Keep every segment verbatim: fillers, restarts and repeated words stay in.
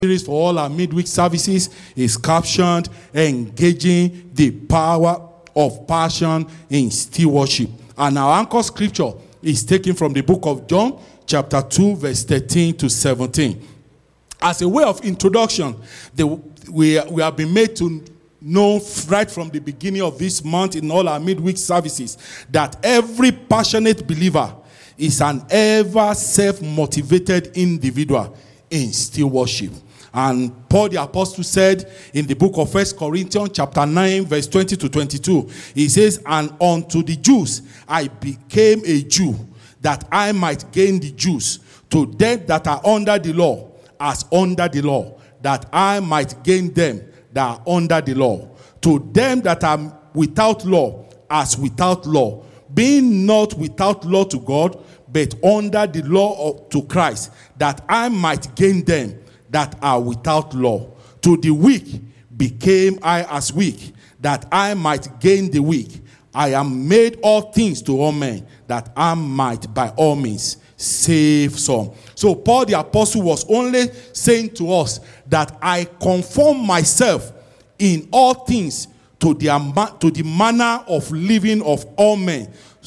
series for all our midweek services is captioned Engaging the Power of Passion in Stewardship. And our anchor scripture is taken from the book of John, chapter two, verse thirteen to seventeen. As a way of introduction, the, we, we have been made to know right from the beginning of this month in all our midweek services that every passionate believer is an ever self-motivated individual in stewardship. And Paul the Apostle said in the book of First Corinthians chapter nine, verse twenty to twenty-two, he says, "And unto the Jews I became a Jew, that I might gain the Jews. To them that are under the law, as under the law, that I might gain them that are under the law. To them that are without law, as without law, being not without law to God, but under the law of, to Christ, that I might gain them that are without law. To the weak became I as weak, that I might gain the weak. I am made all things to all men, that I might by all means save some." So Paul the Apostle was only saying to us that I conform myself in all things to the, to the manner of living of all men,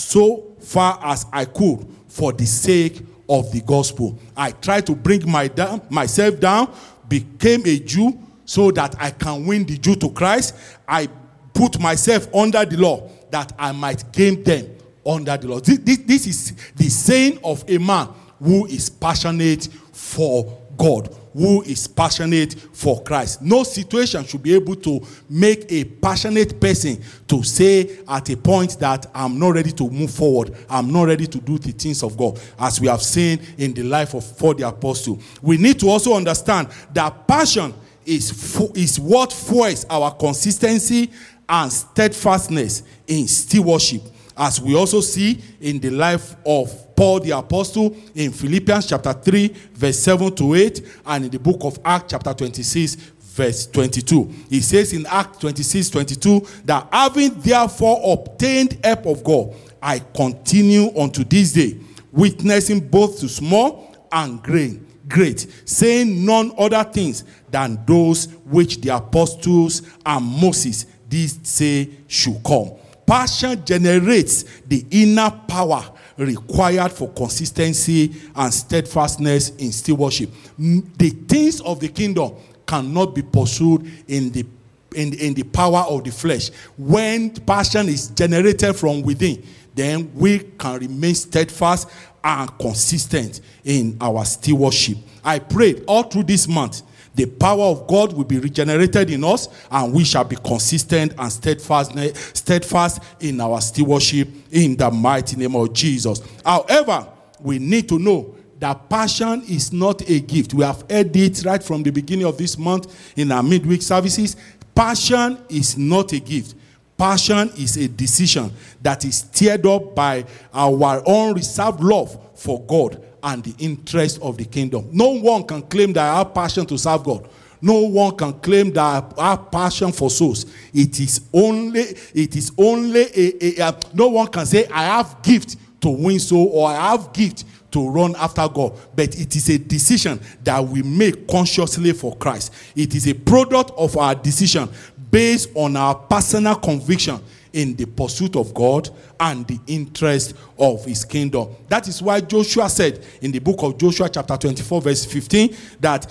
so far as I could, for the sake of the gospel. I tried to bring my down, myself down, became a Jew so that I can win the Jew to Christ. I put myself under the law that I might gain them under the law. This, this, this is the saying of a man who is passionate for God, who is passionate for Christ. No situation should be able to make a passionate person to say at a point that I'm not ready to move forward. I'm not ready to do the things of God, as we have seen in the life of Paul the Apostle. We need to also understand that passion is, is what fuels our consistency and steadfastness in stewardship, as we also see in the life of Paul the Apostle in Philippians chapter three, verse seven to eight, and in the book of Acts chapter twenty-six, verse twenty-two. He says in Acts twenty-six, twenty-two, that having therefore obtained help of God, I continue unto this day, witnessing both to small and great, great, saying none other things than those which the apostles and Moses did say should come. Passion generates the inner power required for consistency and steadfastness in stewardship. The things of the kingdom cannot be pursued in the in, in the power of the flesh. When passion is generated from within, then we can remain steadfast and consistent in our stewardship. I pray all through this month, the power of God will be regenerated in us, and we shall be consistent and steadfast, steadfast in our stewardship in the mighty name of Jesus. However, we need to know that passion is not a gift. We have heard it right from the beginning of this month in our midweek services. Passion is not a gift. Passion is a decision that is stirred up by our unreserved love for God and the interest of the kingdom. No one can claim that I have passion to serve God. No one can claim that I have passion for souls. It is only, it is only a, a, a no one can say I have gift to win soul or I have gift to run after God. But it is a decision that we make consciously for Christ. It is a product of our decision based on our personal conviction in the pursuit of God and the interest of his kingdom. That is why Joshua said in the book of Joshua chapter twenty-four, verse fifteen, that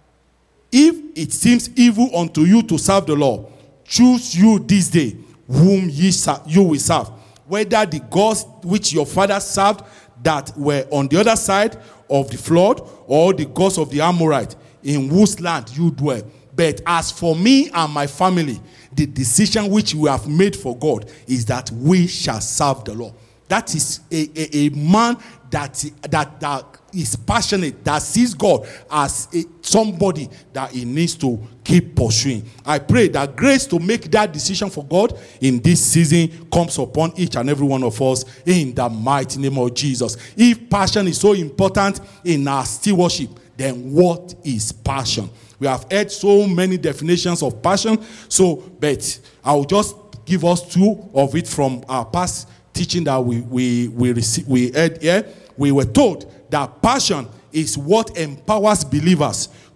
if it seems evil unto you to serve the Lord, choose you this day whom ye you will serve, whether the gods which your fathers served that were on the other side of the flood, or the gods of the Amorite in whose land you dwell. But as for me and my family, the decision which we have made for God is that we shall serve the Lord. That is a, a, a man that, that, that is passionate, that sees God as a, somebody that he needs to keep pursuing. I pray that grace to make that decision for God in this season comes upon each and every one of us in the mighty name of Jesus. If passion is so important in our stewardship, then what is passion? We have heard so many definitions of passion, so but I'll just give us two of it from our past teaching that we we we received, we heard here. We were told that passion is what empowers believers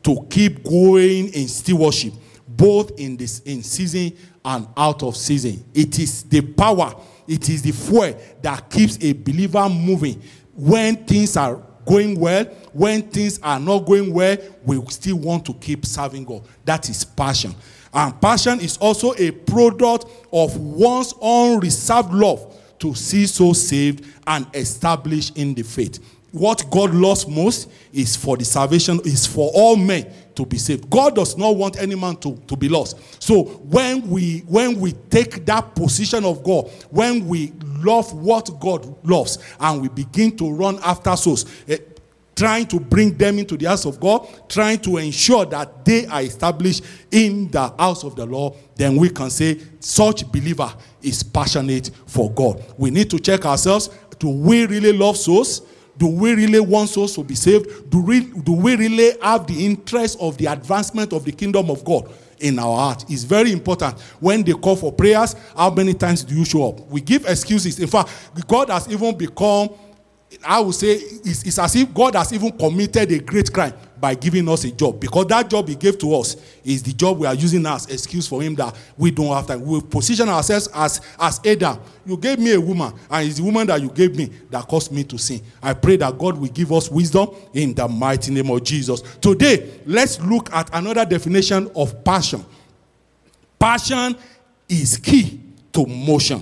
to keep going in stewardship, both in this in season and out of season. It is the power, it is the fuel that keeps a believer moving. When things are going well, when things are not going well, we still want to keep serving God. That is passion. And passion is also a product of one's unreserved love to see souls saved and established in the faith. What God loves most is for the salvation, is for all men to be saved. God does not want any man to, to be lost. So when we when we take that position of God, when we love what God loves, and we begin to run after souls, eh, trying to bring them into the house of God, trying to ensure that they are established in the house of the Lord, then we can say such believer is passionate for God. We need to check ourselves. Do we really love souls? Do we really want souls to be saved? Do we, do we really have the interest of the advancement of the kingdom of God in our heart? It's very important. When they call for prayers, how many times do you show up? We give excuses. In fact, God has even become, I would say, it's, it's as if God has even committed a great crime by giving us a job. Because that job he gave to us is the job we are using as excuse for him that we don't have time. We position ourselves as, as Adam. You gave me a woman, and it's the woman that you gave me that caused me to sin. I pray that God will give us wisdom in the mighty name of Jesus. Today, let's look at another definition of passion. Passion is key to motion.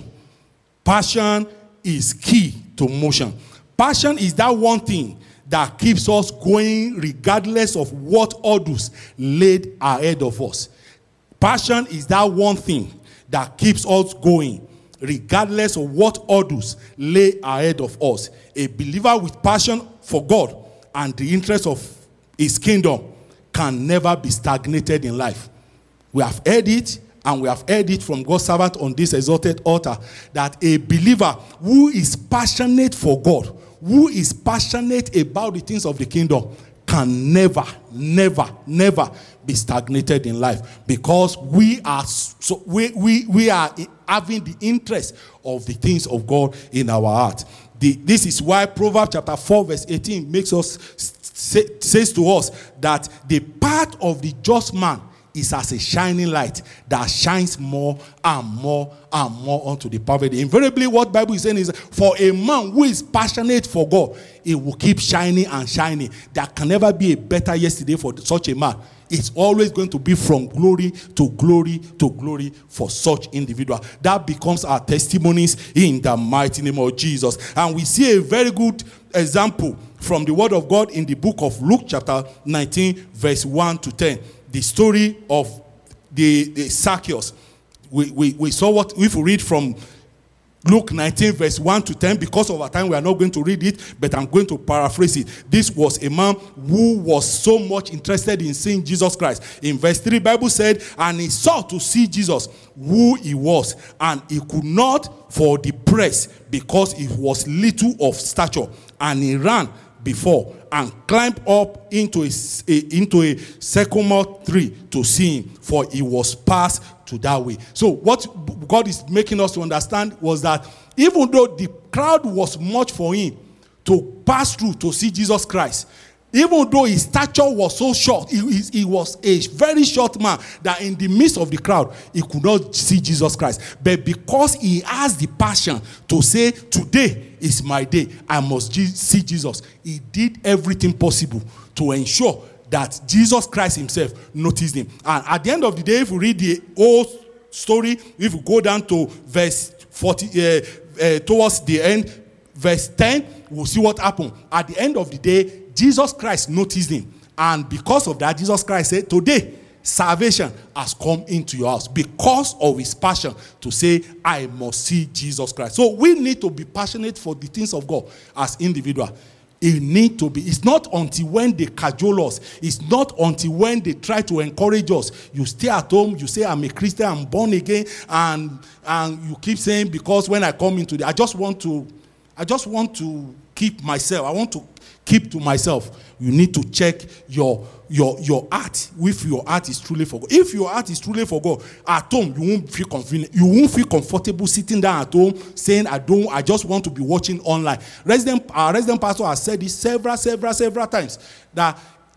Passion is key to motion. Passion is that one thing that keeps us going regardless of what others laid ahead of us. Passion is that one thing that keeps us going regardless of what others lay ahead of us. A believer with passion for God and the interest of his kingdom can never be stagnated in life. We have heard it, and we have heard it from God's servant on this exalted altar, that a believer who is passionate for God, who is passionate about the things of the kingdom, can never, never, never be stagnated in life, because we are so we we, we are having the interest of the things of God in our heart. The, this is why Proverbs chapter four verse eighteen makes us say, says to us that the path of the just man is as a shining light that shines more and more and more unto the perfect day. Invariably, what Bible is saying is, for a man who is passionate for God, it will keep shining and shining. There can never be a better yesterday for such a man. It's always going to be from glory to glory to glory for such individual. That becomes our testimonies in the mighty name of Jesus. And we see a very good example from the word of God in the book of Luke chapter nineteen verse one to ten. The story of the, the Zacchaeus. We, we, we saw what, if we read from Luke nineteen verse one to ten, because of our time we are not going to read it, but I'm going to paraphrase it. This was a man who was so much interested in seeing Jesus Christ. In verse three, Bible said, and he sought to see Jesus, who he was, and he could not for the press, because he was little of stature, and he ran before and climbed up into a, a, into a sycamore tree to see him, for he was passed to that way. So what God is making us to understand was that even though the crowd was much for him to pass through to see Jesus Christ, even though his stature was so short, he, he, he was a very short man, that in the midst of the crowd, he could not see Jesus Christ. But because he has the passion to say, today is my day, I must je- see Jesus, he did everything possible to ensure that Jesus Christ himself noticed him. And at the end of the day, if we read the whole story, if we go down to verse forty, uh, uh, towards the end, verse ten, we'll see what happened. At the end of the day, Jesus Christ noticed him. And because of that, Jesus Christ said, today, salvation has come into your house, because of his passion to say, I must see Jesus Christ. So we need to be passionate for the things of God as individuals. It need to be. It's not until when they cajole us. It's not until when they try to encourage us. You stay at home, you say, I'm a Christian, I'm born again, and and you keep saying, because when I come into the, I just want to, I just want to keep myself. I want to keep to myself. You need to check your your your heart, if your heart is truly for God. If your heart is truly for God, at home you won't feel convenient. You won't feel comfortable sitting down at home saying, I don't, I just want to be watching online. Resident, our resident pastor has said this several, several, several times, that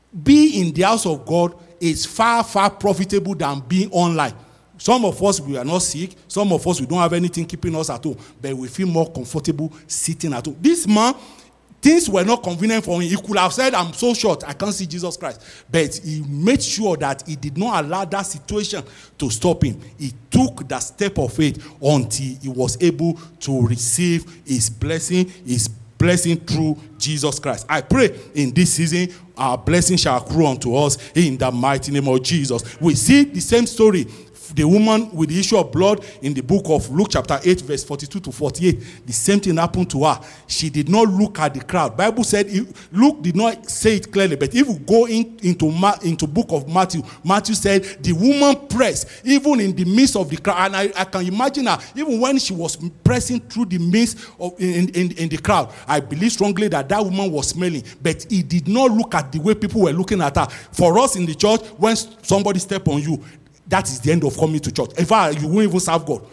be in the house of God is far, far profitable than being online. Some of us, we are not sick. Some of us, we don't have anything keeping us at home. But we feel more comfortable sitting at home. This man, things were not convenient for him. He could have said, I'm so short, I can't see Jesus Christ. But he made sure that he did not allow that situation to stop him. He took that step of faith until he was able to receive his blessing, his blessing through Jesus Christ. I pray in this season, our blessing shall accrue unto us in the mighty name of Jesus. We see the same story. The woman with the issue of blood in the book of Luke chapter eight verse forty-two to forty-eight, the same thing happened to her. She did not look at the crowd. Bible said, Luke did not say it clearly, but if you go in, into into book of Matthew, Matthew said the woman pressed even in the midst of the crowd. And I, I can imagine her, even when she was pressing through the midst of in, in, in the crowd, I believe strongly that that woman was smelling, but he did not look at the way people were looking at her. For us in the church, when somebody step on you, that is the end of coming to church. In fact, you won't even serve God.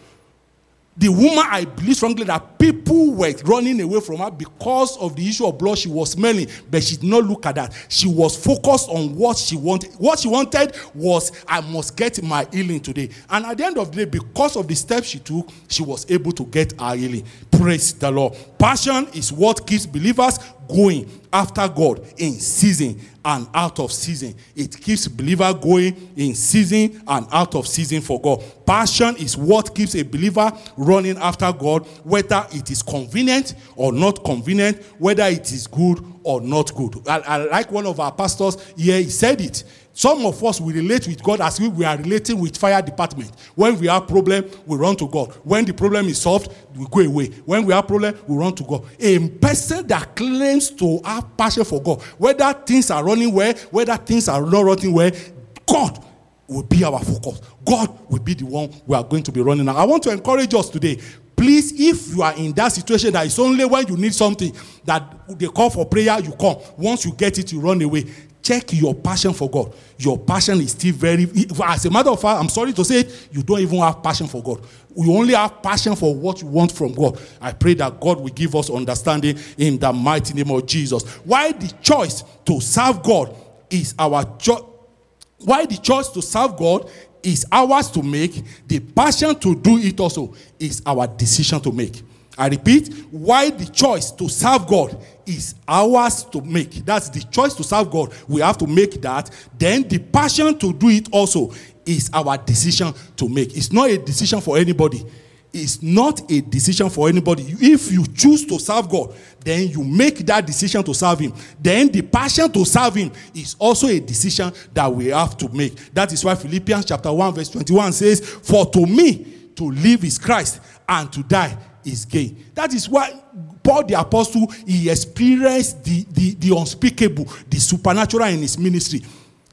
The woman, I believe strongly that people were running away from her because of the issue of blood she was smelling, but she did not look at that. She was focused on what she wanted. What she wanted was, I must get my healing today. And at the end of the day, because of the steps she took, she was able to get her healing. Praise the Lord. Passion is what keeps believers going after God in season and out of season. It keeps believer going in season and out of season for God. Passion is what keeps a believer running after God, whether it is convenient or not convenient, whether it is good or not good. I, I like one of our pastors here, he said it. Some of us, we relate with God as if we are relating with fire department. When we have problem, we run to God. When the problem is solved, we go away. When we have problem, we run to God. A person that claims to have passion for God, whether things are running well, whether things are not running well, God will be our focus. God will be the one we are going to be running now. I want to encourage us today. Please, if you are in that situation that it's only when you need something that they call for prayer, you come. Once you get it, you run away. Check your passion for God. Your passion is still very... As a matter of fact, I'm sorry to say it, you don't even have passion for God. You only have passion for what you want from God. I pray that God will give us understanding in the mighty name of Jesus. Why the choice to serve God is our choice... Why the choice to serve God is ours to make, the passion to do it also is our decision to make. I repeat, why the choice to serve God is ours to make. That's the choice to serve God. We have to make that. Then the passion to do it also is our decision to make. It's not a decision for anybody. It's not a decision for anybody. If you choose to serve God, then you make that decision to serve Him. Then the passion to serve Him is also a decision that we have to make. That is why Philippians chapter one verse twenty-one says, "For to me to live is Christ, and to die is gain." That is why Paul the apostle, he experienced the, the, the unspeakable, the supernatural in his ministry.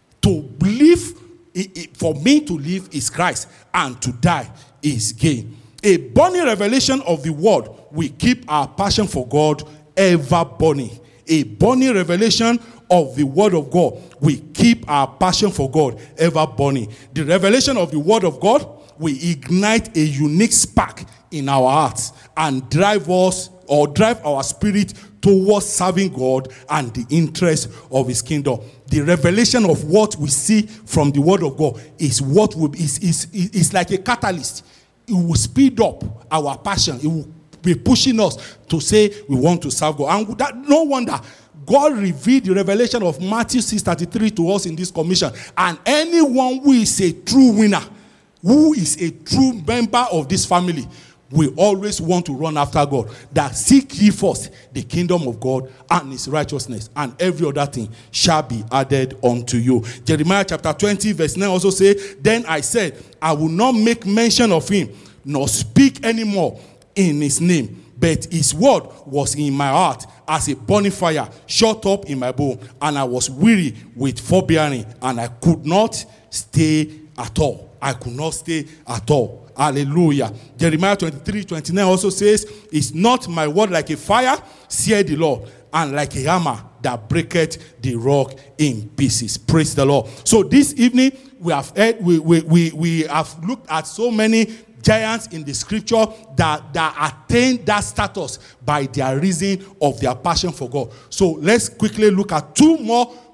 To live, for me to live is Christ, and to die is gain. A burning revelation of the word will keep our passion for God ever burning. A burning revelation of the word of God will keep our passion for God ever burning. The revelation of the word of God will ignite a unique spark in our hearts and drive us or drive our spirit towards serving God and the interest of His kingdom. The revelation of what we see from the word of God is what will is is is like a catalyst. It will speed up our passion. It will be pushing us to say we want to serve God. And that, no wonder God revealed the revelation of Matthew six thirty-three to us in this commission. And anyone who is a true winner, who is a true member of this family, we always want to run after God. That seek ye first the kingdom of God and His righteousness, and every other thing shall be added unto you. Jeremiah chapter twenty verse nine also says, "Then I said, I will not make mention of him, nor speak anymore in his name. But his word was in my heart as a burning fire shut up in my bone, and I was weary with forbearing, and I could not stay at all." I could not stay at all. Hallelujah. Jeremiah twenty-three twenty-nine also says, "Is not my word like a fire, saith the Lord, and like a hammer that breaketh the rock in pieces." Praise the Lord. So this evening we have heard, we, we, we, we have looked at so many giants in the scripture that, that attained that status by their reason of their passion for God. So let's quickly look at two more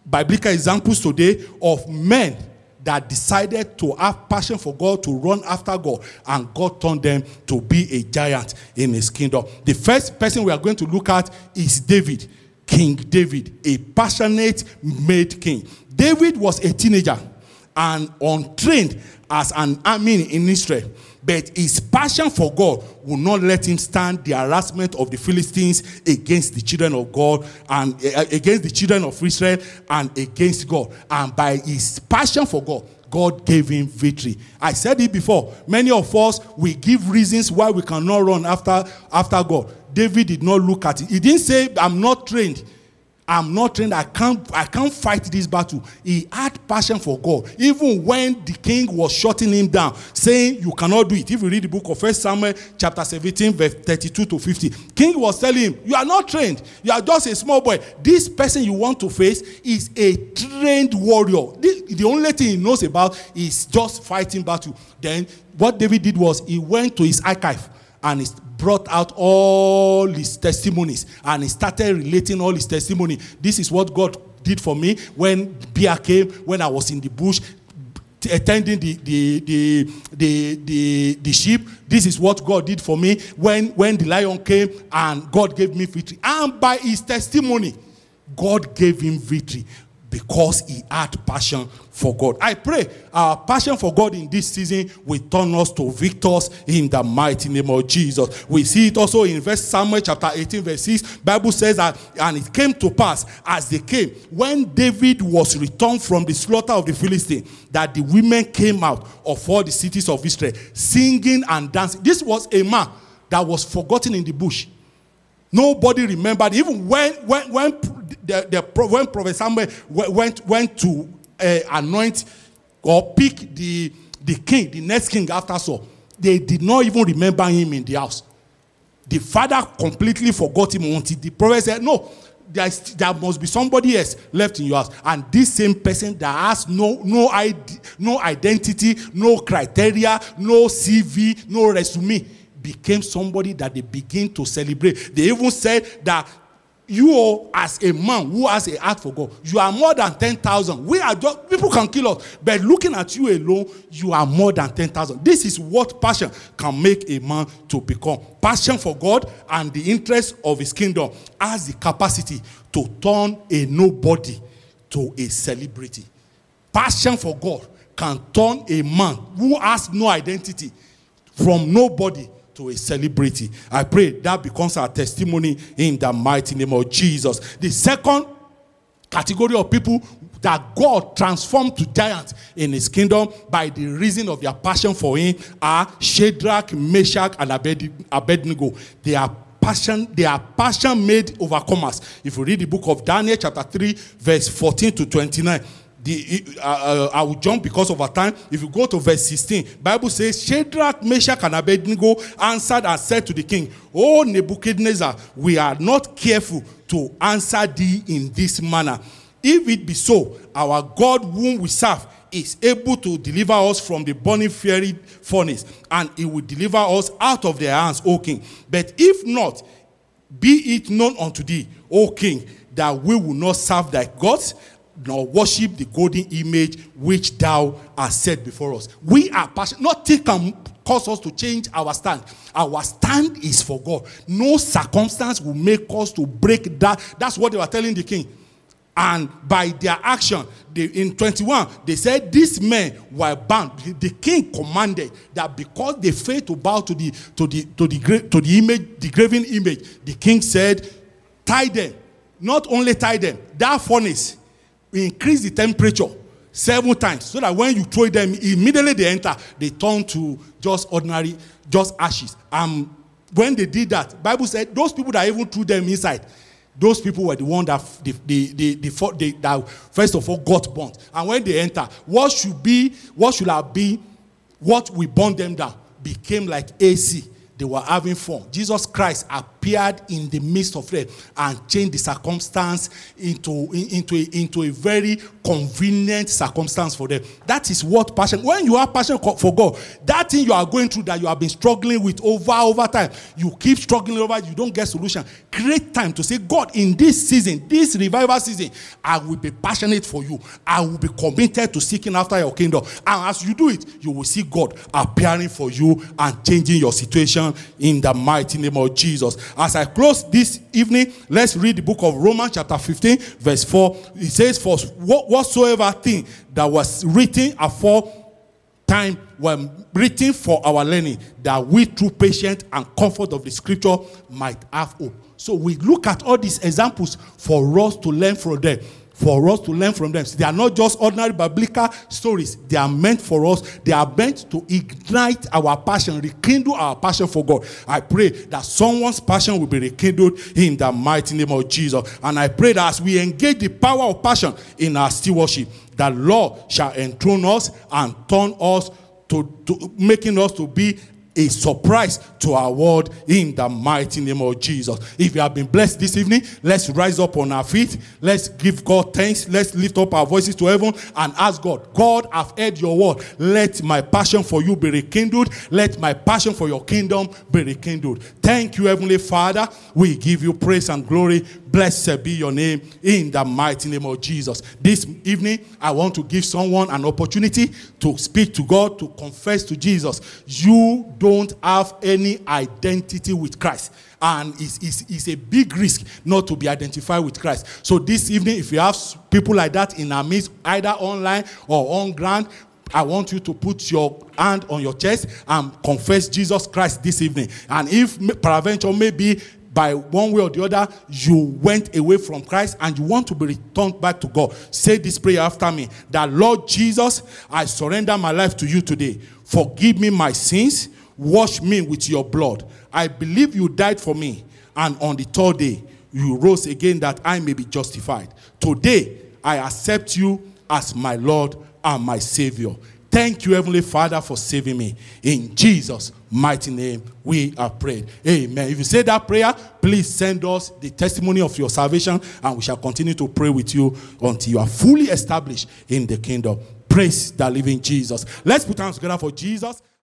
biblical examples today of men that decided to have passion for God, to run after God, and God turned them to be a giant in his kingdom. The first person we are going to look at is David, King David, a passionate made king. David was a teenager and untrained as an army in Israel, but his passion for God would not let him stand the harassment of the Philistines against the children of God and uh, against the children of Israel and against God. And by his passion for God, God gave him victory. I said it before. Many of us, we give reasons why we cannot run after, after God. David did not look at it. He didn't say, I'm not trained. I'm not trained. I can't, I can't fight this battle. He had passion for God. Even when the king was shutting him down, saying you cannot do it. If you read the book of First Samuel, chapter seventeen, verse thirty-two to fifty, king was telling him, you are not trained. You are just a small boy. This person you want to face is a trained warrior. This, the only thing he knows about is just fighting battle. Then what David did was he went to his archive and he brought out all his testimonies and he started relating all his testimony. This is what God did for me when bear came, when I was in the bush attending the the the the the, the sheep. This is what God did for me when when the lion came and God gave me victory. And by his testimony, God gave him victory because he had passion for God. I pray our passion for God in this season will turn us to victors in the mighty name of Jesus. We see it also in First Samuel chapter eighteen, verse six. Bible says that, and it came to pass as they came, when David was returned from the slaughter of the Philistines, that the women came out of all the cities of Israel, singing and dancing. This was a man that was forgotten in the bush. Nobody remembered. Even when when when the, the when Prophet Samuel went went to uh, anoint or pick the the king, the next king after Saul, they did not even remember him in the house. The father completely forgot him until the prophet said, "No, there, is, there must be somebody else left in your house." And this same person that has no no I D, no identity, no criteria, no C V, no resume, became somebody that they begin to celebrate. They even said that you, as a man who has a heart for God, you are more than ten thousand. We are just, people can kill us, but looking at you alone, you are more than ten thousand. This is what passion can make a man to become. Passion for God and the interest of his kingdom has the capacity to turn a nobody to a celebrity. Passion for God can turn a man who has no identity from nobody to a celebrity. I pray that becomes our testimony in the mighty name of Jesus. The second category of people that God transformed to giants in his kingdom by the reason of their passion for him are Shadrach, Meshach, and Abednego. They are passion, they are passion made overcomers. If you read the book of Daniel, chapter three, verse fourteen to twenty-nine, The, uh, uh, I will jump because of our time. If you go to verse sixteen, Bible says, Shadrach, Meshach, and Abednego answered and said to the king, O Nebuchadnezzar, we are not careful to answer thee in this manner. If it be so, our God whom we serve is able to deliver us from the burning fiery furnace, and he will deliver us out of their hands, O king. But if not, be it known unto thee, O king, that we will not serve thy gods, nor worship the golden image which thou hast set before us. We are passionate. Nothing can cause us to change our stand. Our stand is for God. No circumstance will make us to break that. That's what they were telling the king. And by their action, they, in twenty-one, they said these men were bound. The king commanded that because they failed to bow to the to the to the to the image, the graven image, the king said, tie them. Not only tie them, that furnace, increase the temperature seven times so that when you throw them, immediately they enter, they turn to just ordinary, just ashes. Um, when they did that, Bible said those people that even threw them inside, those people were the ones that the, the, the, the, the, that first of all got burnt. And when they enter, what should be, what should have been, what we burn them down became like A C. They were having fun. Jesus Christ appeared in the midst of them and changed the circumstance into, into, a, into a very convenient circumstance for them. That is what passion, when you have passion for God, that thing you are going through that you have been struggling with over, over time, you keep struggling over it, you don't get solution. Create time to say, God, in this season, this revival season, I will be passionate for you. I will be committed to seeking after your kingdom. And as you do it, you will see God appearing for you and changing your situation in the mighty name of Jesus. As I close this evening, let's read the book of Romans chapter fifteen, verse four. It says, for whatsoever thing that was written aforetime were written for our learning, that we through patience and comfort of the scripture might have hope. So we look at all these examples for us to learn from them. For us to learn from them. They are not just ordinary biblical stories. They are meant for us. They are meant to ignite our passion, rekindle our passion for God. I pray that someone's passion will be rekindled in the mighty name of Jesus. And I pray that as we engage the power of passion in our stewardship, the Lord shall enthrone us and turn us to, to making us to be a surprise to our world in the mighty name of Jesus. If you have been blessed this evening, let's rise up on our feet. Let's give God thanks. Let's lift up our voices to heaven and ask God, God, I've heard your word. Let my passion for you be rekindled. Let my passion for your kingdom be rekindled. Thank you, Heavenly Father. We give you praise and glory. Blessed be your name in the mighty name of Jesus. This evening, I want to give someone an opportunity to speak to God, to confess to Jesus. You don't have any identity with Christ. And it's, it's, it's a big risk not to be identified with Christ. So this evening, if you have people like that in our midst, either online or on ground, I want you to put your hand on your chest and confess Jesus Christ this evening. And if peradventure maybe by one way or the other, you went away from Christ and you want to be returned back to God, say this prayer after me. That Lord Jesus, I surrender my life to you today. Forgive me my sins. Wash me with your blood. I believe you died for me. And on the third day, you rose again that I may be justified. Today, I accept you as my Lord and my Savior. Thank you, Heavenly Father, for saving me. In Jesus' mighty name, we are prayed. Amen. If you say that prayer, please send us the testimony of your salvation, and we shall continue to pray with you until you are fully established in the kingdom. Praise the living Jesus. Let's put hands together for Jesus.